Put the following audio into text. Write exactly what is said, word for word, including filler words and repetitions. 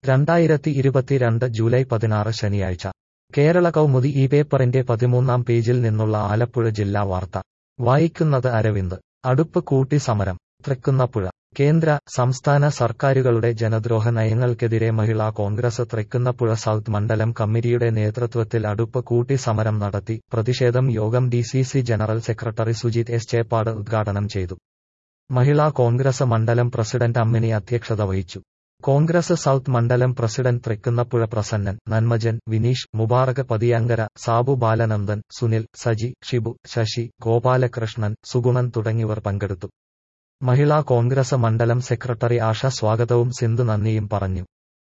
രണ്ടായിരത്തി ഇരുപത്തിരണ്ട് ജൂലൈ പതിനാറ് ശനിയാഴ്ച കേരള കൗമുദി ഈ പേപ്പറിന്റെ പതിമൂന്നാം പേജിൽ നിന്നുള്ള ആലപ്പുഴ ജില്ലാ വാർത്ത വായിക്കുന്നത് അരവിന്ദ്. അടുപ്പ് കൂട്ടി സമരം തൃക്കുന്നപ്പുഴ. കേന്ദ്ര സംസ്ഥാന സർക്കാരുകളുടെ ജനദ്രോഹ നയങ്ങൾക്കെതിരെ മഹിളാ കോൺഗ്രസ് തൃക്കുന്നപ്പുഴ സൗത്ത് മണ്ഡലം കമ്മിറ്റിയുടെ നേതൃത്വത്തിൽ അടുപ്പ് കൂട്ടി സമരം നടത്തി. പ്രതിഷേധം യോഗം D C C general secretary Sujith S Cheppad ഉദ്ഘാടനം ചെയ്തു. മഹിളാ കോൺഗ്രസ് മണ്ഡലം പ്രസിഡന്റ് അമ്മിണി അധ്യക്ഷത വഹിച്ചു. കോൺഗ്രസ് സൗത്ത് മണ്ഡലം പ്രസിഡന്റ് തൃക്കുന്നപ്പുഴ പ്രസന്നൻ, നന്മജൻ, വിനീഷ്, മുബാറക് പതിയങ്കര, സാബു ബാലനന്ദൻ, സുനിൽ, സജി, ഷിബു, ശശി, ഗോപാലകൃഷ്ണൻ, സുഗുണൻ തുടങ്ങിയവർ പങ്കെടുത്തു. മഹിളാ കോൺഗ്രസ് മണ്ഡലം സെക്രട്ടറി ആശ സ്വാഗതവും സിന്ധു നന്ദിയും പറഞ്ഞു.